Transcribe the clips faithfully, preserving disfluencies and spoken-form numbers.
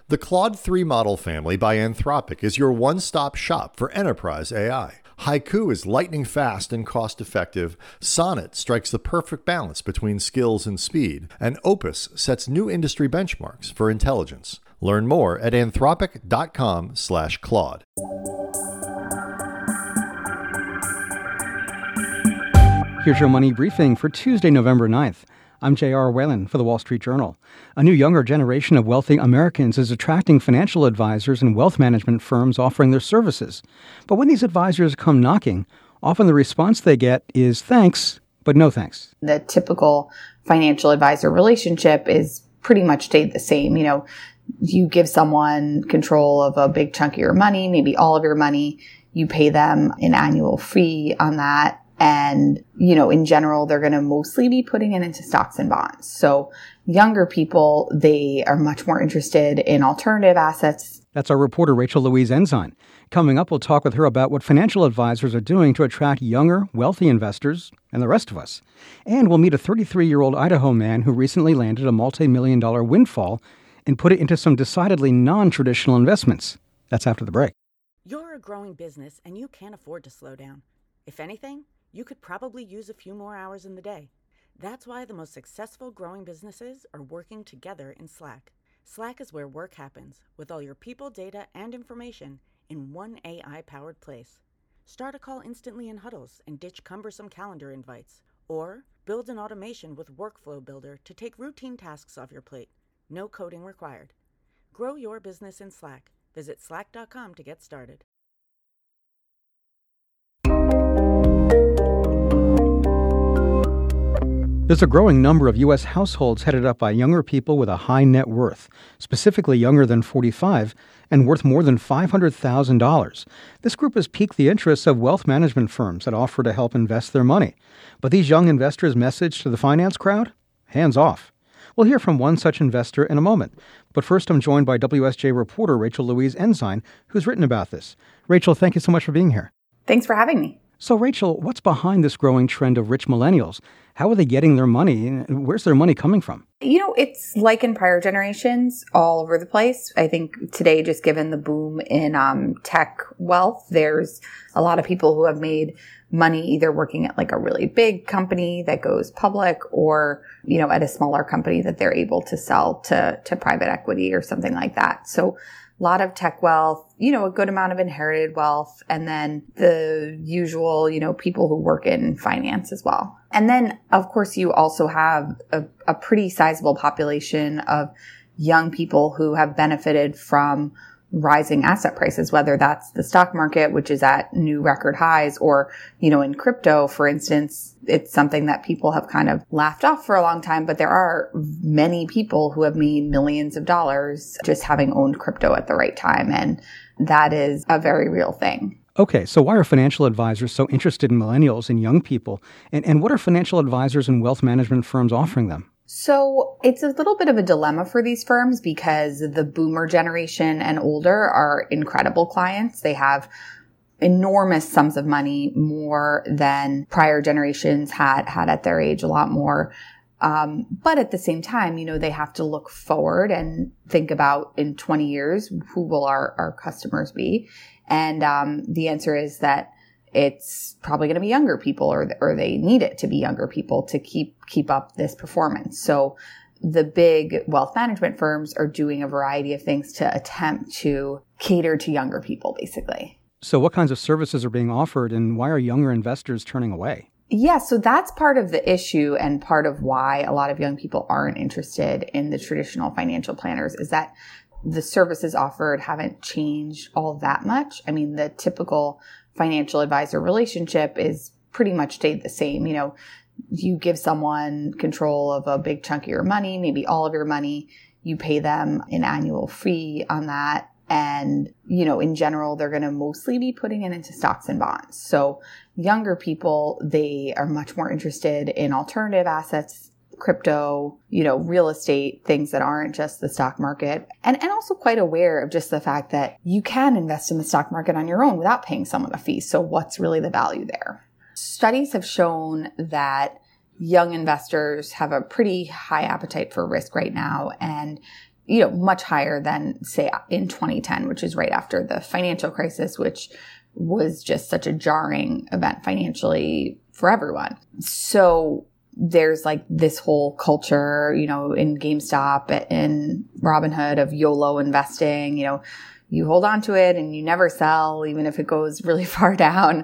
The Claude three model family by Anthropic is your one-stop shop for enterprise A I. Haiku is lightning fast and cost-effective, Sonnet strikes the perfect balance between skills and speed, and Opus sets new industry benchmarks for intelligence. Learn more at anthropic.com slash Claude. Here's your money briefing for Tuesday, November ninth. I'm J R. Whalen for The Wall Street Journal. A new younger generation of wealthy Americans is attracting financial advisors and wealth management firms offering their services. But when these advisors come knocking, often the response they get is thanks, but no thanks. The typical financial advisor relationship is pretty much stayed the same. You know, you give someone control of a big chunk of your money, maybe all of your money. You pay them an annual fee on that. And, you know, in general, they're going to mostly be putting it into stocks and bonds. So younger people, they are much more interested in alternative assets. That's our reporter, Rachel Louise Ensign. Coming up, we'll talk with her about what financial advisors are doing to attract younger, wealthy investors and the rest of us. And we'll meet a thirty-three-year-old Idaho man who recently landed a multi-million dollar windfall and put it into some decidedly non-traditional investments. That's after the break. You're a growing business and you can't afford to slow down. If anything, you could probably use a few more hours in the day. That's why the most successful growing businesses are working together in Slack. Slack is where work happens, with all your people, data, and information in one A I-powered place. Start a call instantly in huddles and ditch cumbersome calendar invites. Or build an automation with Workflow Builder to take routine tasks off your plate. No coding required. Grow your business in Slack. Visit slack dot com to get started. There's a growing number of U S households headed up by younger people with a high net worth, specifically younger than forty-five, and worth more than five hundred thousand dollars. This group has piqued the interests of wealth management firms that offer to help invest their money. But these young investors' message to the finance crowd? Hands off. We'll hear from one such investor in a moment. But first, I'm joined by W S J reporter Rachel Louise Ensign, who's written about this. Rachel, thank you so much for being here. Thanks for having me. So, Rachel, what's behind this growing trend of rich millennials? How are they getting their money? Where's their money coming from? You know, it's like in prior generations, all over the place. I think today, just given the boom in um, tech wealth, there's a lot of people who have made money either working at like a really big company that goes public or, you know, at a smaller company that they're able to sell to, to private equity or something like that. So a lot of tech wealth, you know, a good amount of inherited wealth, and then the usual, you know, people who work in finance as well. And then, of course, you also have a, a pretty sizable population of young people who have benefited from rising asset prices, whether that's the stock market, which is at new record highs, or, you know, in crypto, for instance, it's something that people have kind of laughed off for a long time, but there are many people who have made millions of dollars just having owned crypto at the right time. And that is a very real thing. Okay, so why are financial advisors so interested in millennials and young people? And, and what are financial advisors and wealth management firms offering them? So it's a little bit of a dilemma for these firms because the boomer generation and older are incredible clients. They have enormous sums of money, more than prior generations had had at their age, a lot more. Um, but at the same time, you know, they have to look forward and think about in twenty years, who will our, our customers be? And um, the answer is that it's probably going to be younger people, or or they need it to be younger people to keep keep up this performance. So the big wealth management firms are doing a variety of things to attempt to cater to younger people, basically. So what kinds of services are being offered, and why are younger investors turning away? Yeah, so that's part of the issue and part of why a lot of young people aren't interested in the traditional financial planners is that the services offered haven't changed all that much. I mean, the typical financial advisor relationship is pretty much stayed the same. You know, you give someone control of a big chunk of your money, maybe all of your money. You pay them an annual fee on that. And, you know, in general, they're going to mostly be putting it into stocks and bonds. So younger people, they are much more interested in alternative assets, crypto, you know, real estate, things that aren't just the stock market, and, and also quite aware of just the fact that you can invest in the stock market on your own without paying someone a fee. So what's really the value there? Studies have shown that young investors have a pretty high appetite for risk right now, and you know, much higher than, say, in twenty ten, which is right after the financial crisis, which was just such a jarring event financially for everyone. So there's like this whole culture, you know, in GameStop and Robinhood of YOLO investing, you know, you hold on to it and you never sell, even if it goes really far down.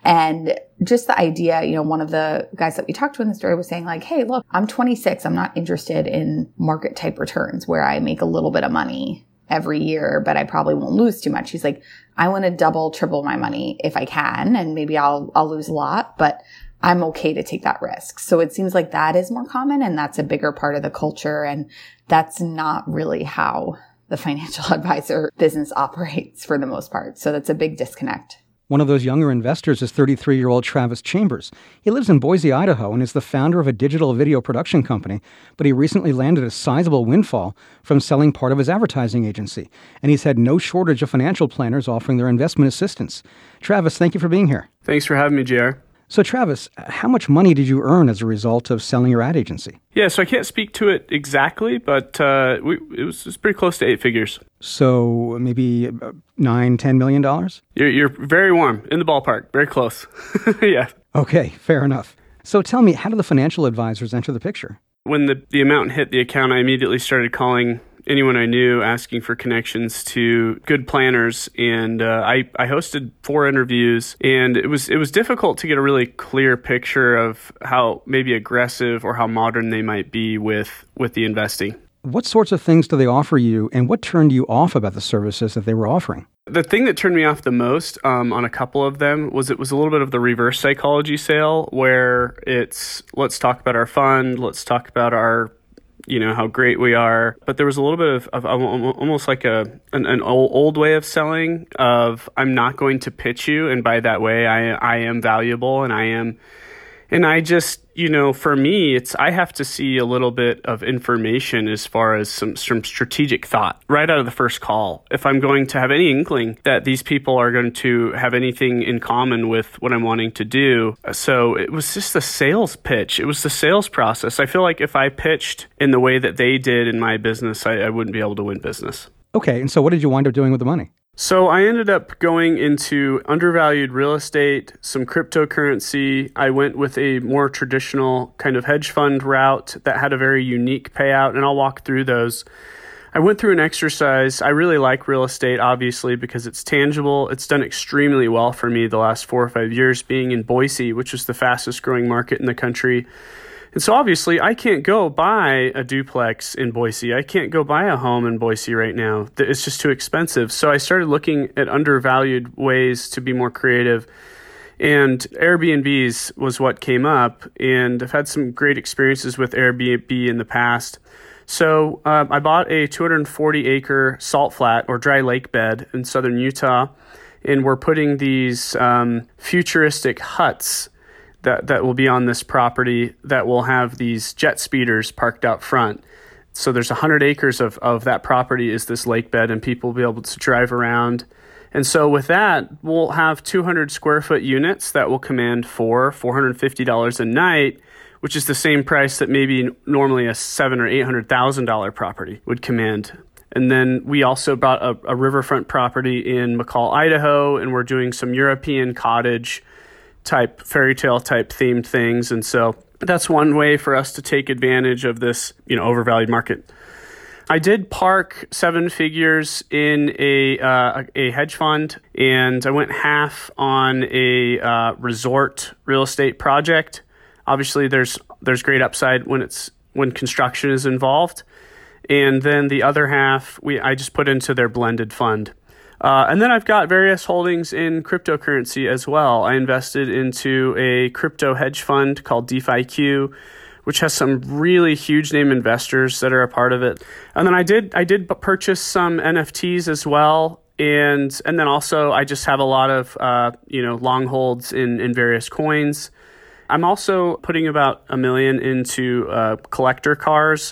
And just the idea, you know, one of the guys that we talked to in the story was saying like, hey, look, I'm twenty-six. I'm not interested in market type returns where I make a little bit of money every year, but I probably won't lose too much. He's like, I want to double, triple my money if I can. And maybe I'll, I'll lose a lot, but I'm okay to take that risk. So it seems like that is more common and that's a bigger part of the culture. And that's not really how the financial advisor business operates for the most part. So that's a big disconnect. One of those younger investors is thirty-three-year-old Travis Chambers. He lives in Boise, Idaho, and is the founder of a digital video production company, but he recently landed a sizable windfall from selling part of his advertising agency, and he's had no shortage of financial planners offering their investment assistance. Travis, thank you for being here. Thanks for having me, J R. So, Travis, how much money did you earn as a result of selling your ad agency? Yeah, so I can't speak to it exactly, but uh, we, it, was, it was pretty close to eight figures. So maybe nine, ten million dollars? You're, you're very warm, in the ballpark, very close. Yeah. Okay, fair enough. So tell me, how do the financial advisors enter the picture? When the, the amount hit the account, I immediately started calling anyone I knew, asking for connections to good planners, and uh, I, I hosted four interviews, and it was it was difficult to get a really clear picture of how maybe aggressive or how modern they might be with, with the investing. What sorts of things do they offer you, and what turned you off about the services that they were offering? The thing that turned me off the most um, on a couple of them was it was a little bit of the reverse psychology sale, where it's, let's talk about our fund, let's talk about our you know, how great we are. But there was a little bit of, of almost like a an, an old, old way of selling of I'm not going to pitch you. And by that way, I I am valuable and I am. And I just, you know, for me, it's I have to see a little bit of information as far as some, some strategic thought right out of the first call. If I'm going to have any inkling that these people are going to have anything in common with what I'm wanting to do. So it was just the sales pitch. It was the sales process. I feel like if I pitched in the way that they did in my business, I, I wouldn't be able to win business. Okay. And so what did you wind up doing with the money? So I ended up going into undervalued real estate, some cryptocurrency. I went with a more traditional kind of hedge fund route that had a very unique payout, and I'll walk through those. I went through an exercise. I really like real estate, obviously, because it's tangible. It's done extremely well for me the last four or five years being in Boise, which is the fastest growing market in the country. And so obviously I can't go buy a duplex in Boise. I can't go buy a home in Boise right now. It's just too expensive. So I started looking at undervalued ways to be more creative. And Airbnbs was what came up. And I've had some great experiences with Airbnb in the past. So uh, I bought a two hundred forty acre salt flat or dry lake bed in southern Utah. And we're putting these um, futuristic huts that that will be on this property that will have these jet speeders parked out front. So there's one hundred acres of, of that property is this lake bed, and people will be able to drive around. And so with that, we'll have two hundred square foot units that will command for four hundred fifty dollars a night, which is the same price that maybe normally a seven or eight hundred thousand dollar property would command. And then we also bought a, a riverfront property in McCall, Idaho, and we're doing some European cottage type fairy tale type themed things. And so that's one way for us to take advantage of this, you know, overvalued market. I did park seven figures in a uh, a hedge fund, and I went half on a uh, resort real estate project. Obviously, there's there's great upside when it's when construction is involved, and then the other half we I just put into their blended fund. Uh, and then I've got various holdings in cryptocurrency as well. I invested into a crypto hedge fund called DeFiQ, which has some really huge name investors that are a part of it. And then I did I did purchase some N F Ts as well. And and then also I just have a lot of uh, you know long holds in, in various coins. I'm also putting about a million into uh, collector cars.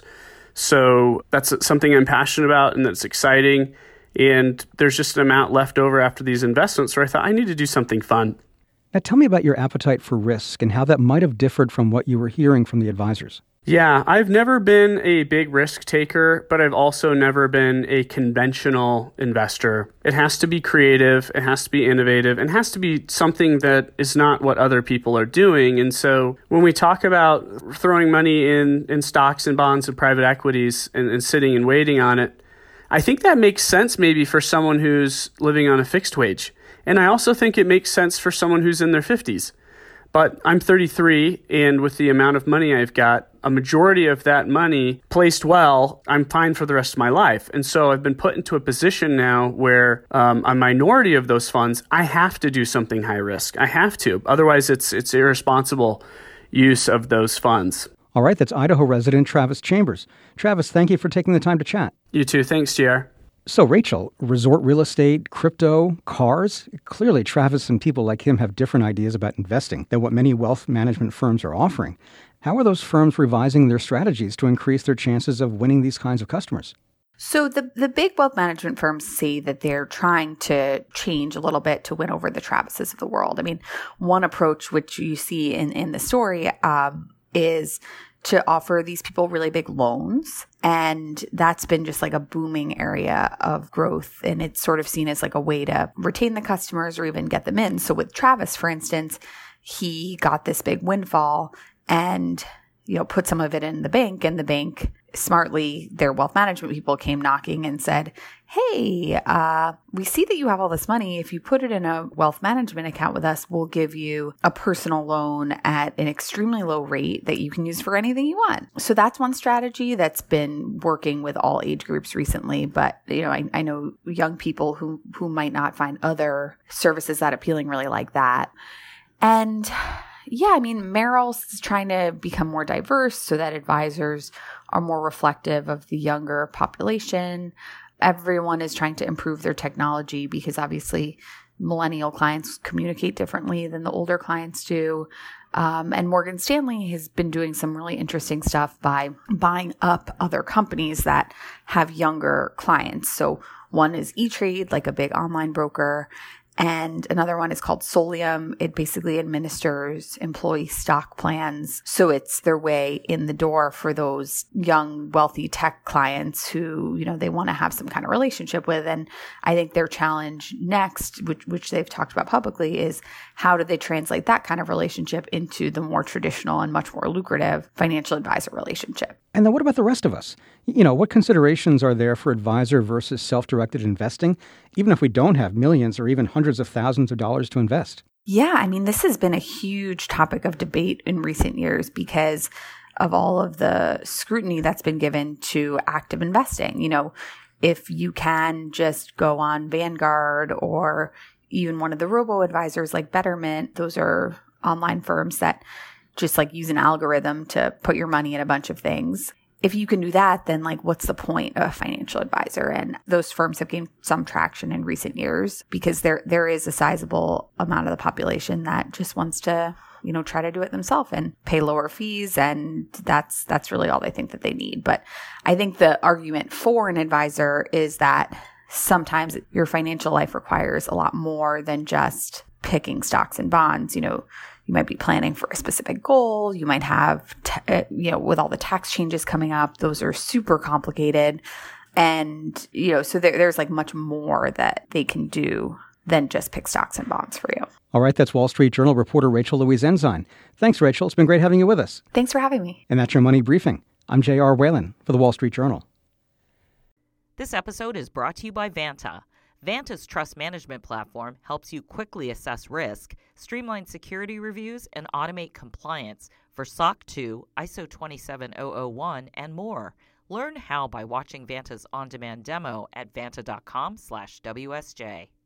So that's something I'm passionate about and that's exciting. And there's just an amount left over after these investments where I thought I need to do something fun. Now tell me about your appetite for risk and how that might have differed from what you were hearing from the advisors. Yeah, I've never been a big risk taker, but I've also never been a conventional investor. It has to be creative, it has to be innovative, and it has to be something that is not what other people are doing. And so when we talk about throwing money in, in stocks and bonds and private equities and, and sitting and waiting on it, I think that makes sense maybe for someone who's living on a fixed wage. And I also think it makes sense for someone who's in their fifties. But I'm thirty-three, and with the amount of money I've got, a majority of that money placed well, I'm fine for the rest of my life. And so I've been put into a position now where um, a minority of those funds, I have to do something high risk. I have to. Otherwise, it's it's irresponsible use of those funds. All right, that's Idaho resident Travis Chambers. Travis, thank you for taking the time to chat. You too. Thanks, J R. So, Rachel, resort real estate, crypto, cars. Clearly, Travis and people like him have different ideas about investing than what many wealth management firms are offering. How are those firms revising their strategies to increase their chances of winning these kinds of customers? So the, the big wealth management firms say that they're trying to change a little bit to win over the Travises of the world. I mean, one approach which you see in, in the story um, is to offer these people really big loans. And that's been just like a booming area of growth. And it's sort of seen as like a way to retain the customers or even get them in. So with Travis, for instance, he got this big windfall and, you know, put some of it in the bank, and the bank smartly, their wealth management people came knocking and said, hey, uh, we see that you have all this money. If you put it in a wealth management account with us, we'll give you a personal loan at an extremely low rate that you can use for anything you want. So that's one strategy that's been working with all age groups recently. But, you know, I, I know young people who, who might not find other services that appealing really like that. And yeah, I mean, Merrill's is trying to become more diverse so that advisors are more reflective of the younger population. Everyone is trying to improve their technology because obviously millennial clients communicate differently than the older clients do. Um, and Morgan Stanley has been doing some really interesting stuff by buying up other companies that have younger clients. So one is E-Trade, like a big online broker. And another one is called Solium. It basically administers employee stock plans. So it's their way in the door for those young, wealthy tech clients who, you know, they want to have some kind of relationship with. And I think their challenge next, which, which they've talked about publicly, is how do they translate that kind of relationship into the more traditional and much more lucrative financial advisor relationship? And then what about the rest of us? You know, what considerations are there for advisor versus self-directed investing, even if we don't have millions or even hundreds of thousands of dollars to invest? Yeah, I mean, this has been a huge topic of debate in recent years because of all of the scrutiny that's been given to active investing. You know, if you can just go on Vanguard or even one of the robo-advisors like Betterment, those are online firms that just like use an algorithm to put your money in a bunch of things. If you can do that, then like, what's the point of a financial advisor? And those firms have gained some traction in recent years because there there is a sizable amount of the population that just wants to, you know, try to do it themselves and pay lower fees. And that's that's really all they think that they need. But I think the argument for an advisor is that sometimes your financial life requires a lot more than just picking stocks and bonds. You know, you might be planning for a specific goal. You might have, t- you know, with all the tax changes coming up, those are super complicated. And, you know, so there, there's like much more that they can do than just pick stocks and bonds for you. All right, that's Wall Street Journal reporter Rachel Louise Ensign. Thanks, Rachel. It's been great having you with us. Thanks for having me. And that's your Money Briefing. I'm J R Whalen for the Wall Street Journal. This episode is brought to you by Vanta. Vanta's trust management platform helps you quickly assess risk, streamline security reviews, and automate compliance for S O C two, I S O twenty-seven thousand one, and more. Learn how by watching Vanta's on-demand demo at vanta dot com slash W S J.